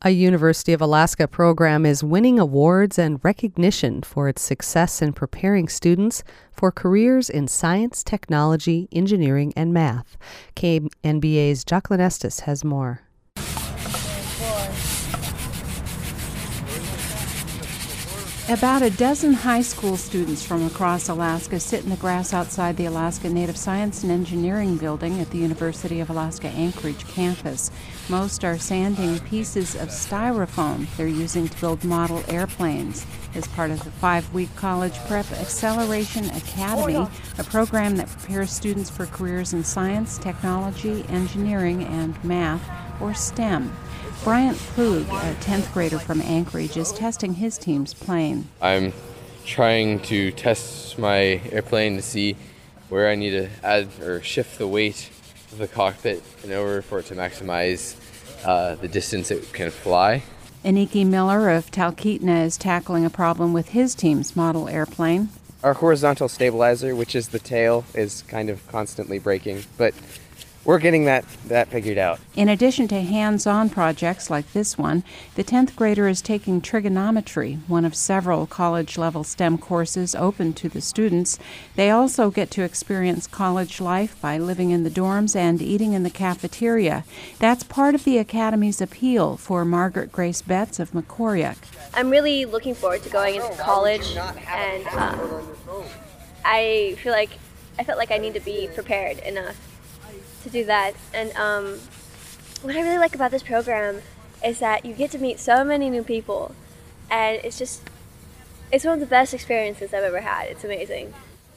A University of Alaska program is winning awards and recognition for its success in preparing students for careers in science, technology, engineering, and math. KNBA's Jacqueline Estes has more. About a dozen high school students from across Alaska sit in the grass outside the Alaska Native Science and Engineering building at the University of Alaska Anchorage campus. Most are sanding pieces of styrofoam they're using to build model airplanes as part of the 5-week College Prep Acceleration Academy, a program that prepares students for careers in science, technology, engineering, and math, or STEM. Bryant Plug, a 10th grader from Anchorage, is testing his team's plane. I'm trying to test my airplane to see where I need to add or shift the weight of the cockpit in order for it to maximize the distance it can fly. Aniki Miller of Talkeetna is tackling a problem with his team's model airplane. Our horizontal stabilizer, which is the tail, is kind of constantly breaking, but we're getting that figured out. In addition to hands-on projects like this one, the 10th grader is taking trigonometry, one of several college-level STEM courses open to the students. They also get to experience college life by living in the dorms and eating in the cafeteria. That's part of the Academy's appeal for Margaret Grace Betts of Macoriac. I'm really looking forward to going into college, and I felt like I need to be prepared enough to do that. And what I really like about this program is that you get to meet so many new people, and it's one of the best experiences I've ever had. It's amazing.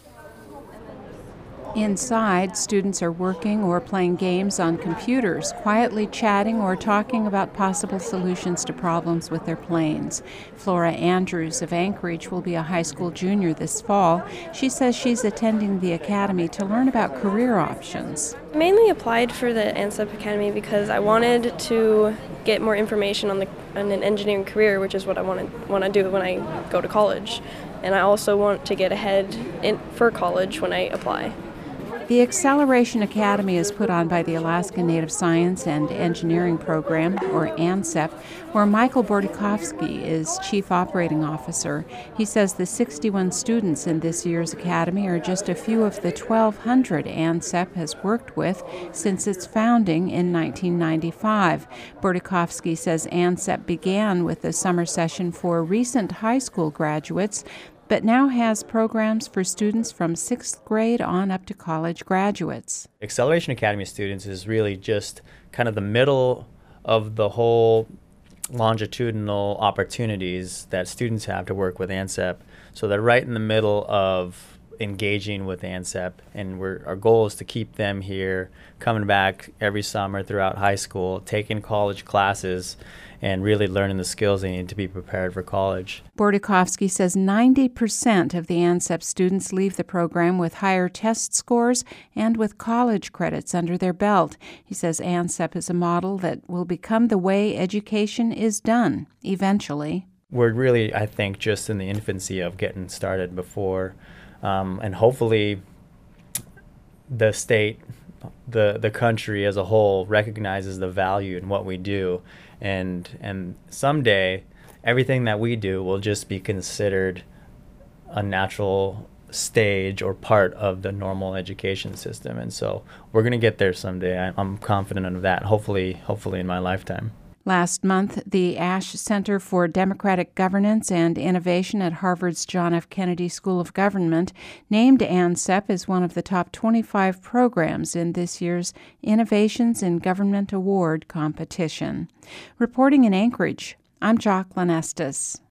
Inside, students are working or playing games on computers, quietly chatting or talking about possible solutions to problems with their planes. Flora Andrews of Anchorage will be a high school junior this fall. She says she's attending the academy to learn about career options. I mainly applied for the ANSEP Academy because I wanted to get more information on an engineering career, which is what I want to do when I go to college. And I also want to get ahead for college when I apply. The Acceleration Academy is put on by the Alaska Native Science and Engineering Program, or ANSEP, where Michael Bordikovsky is Chief Operating Officer. He says the 61 students in this year's academy are just a few of the 1,200 ANSEP has worked with since its founding in 1995. Bordikovsky says ANSEP began with the summer session for recent high school graduates, but now has programs for students from 6th grade on up to college graduates. Acceleration Academy students is really just kind of the middle of the whole longitudinal opportunities that students have to work with ANSEP. So they're right in the middle of engaging with ANSEP, and our goal is to keep them here, coming back every summer throughout high school, taking college classes, and really learning the skills they need to be prepared for college. Bordikovsky says 90% of the ANSEP students leave the program with higher test scores and with college credits under their belt. He says ANSEP is a model that will become the way education is done eventually. We're really, I think, just in the infancy of getting started before, and hopefully the state, the country as a whole recognizes the value in what we do. And someday, everything that we do will just be considered a natural stage or part of the normal education system. And so we're going to get there someday. I'm confident of that, hopefully in my lifetime. Last month, the Ash Center for Democratic Governance and Innovation at Harvard's John F. Kennedy School of Government named ANSEP as one of the top 25 programs in this year's Innovations in Government Award competition. Reporting in Anchorage, I'm Jacqueline Estes.